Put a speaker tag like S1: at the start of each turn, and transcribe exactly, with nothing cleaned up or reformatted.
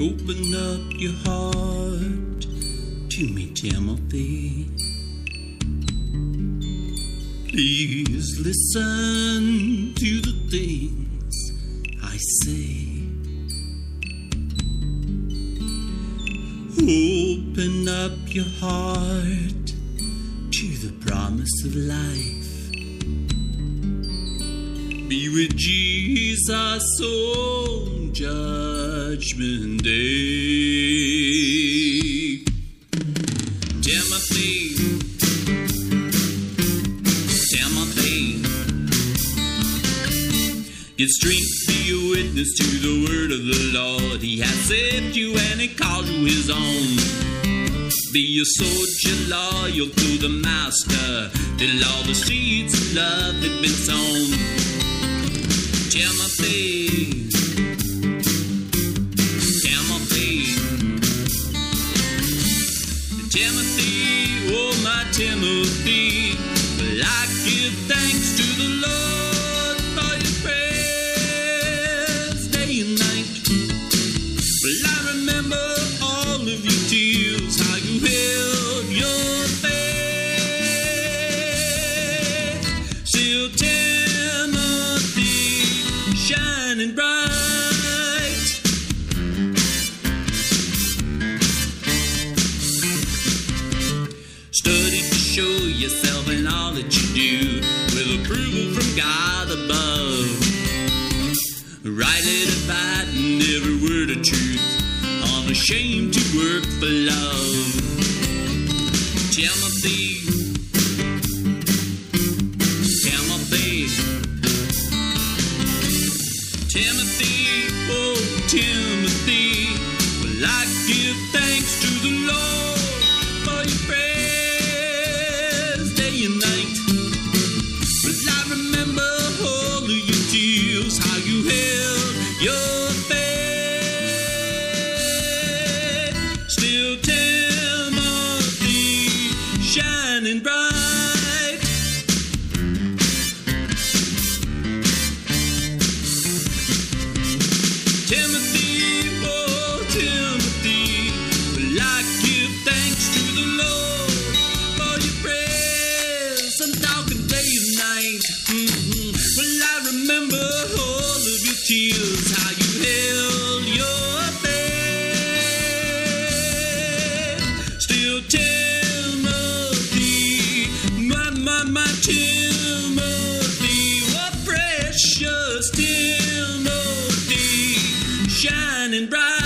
S1: Open up your heart to me, Timothy. Please listen to the things I say. Open up your heart to the promise of life. Be with Jesus on Judgment Day. Timothy, Timothy, get strength, be a witness to the word of the Lord. He has saved you and he called you his own. Be a soldier loyal to the master till all the seeds of love have been sown. Timothy, Timothy, Timothy, oh my Timothy, well, I give thanks to the Lord for your prayers day and night. Well, I remember all of your tears, how you held your faith. Still Timothy, shining bright. Study to show yourself in all that you do, with approval from God above. Rightly dividing every word of truth, unashamed to work for love. Timothy, Timothy, Timothy, oh Timothy, well, I give thanks to the Lord for your prayers day and night. Well, I remember all of your tears, how you held your faith. Still Timothy, shining bright. Timothy, oh Timothy, well, I give thanks to the Lord for your prayers. I'm talking day and night. Mm-hmm. Well, I remember all of your tears, how you held your faith. Still Timothy, my, my, my Timothy, oh precious Timothy, shining bright.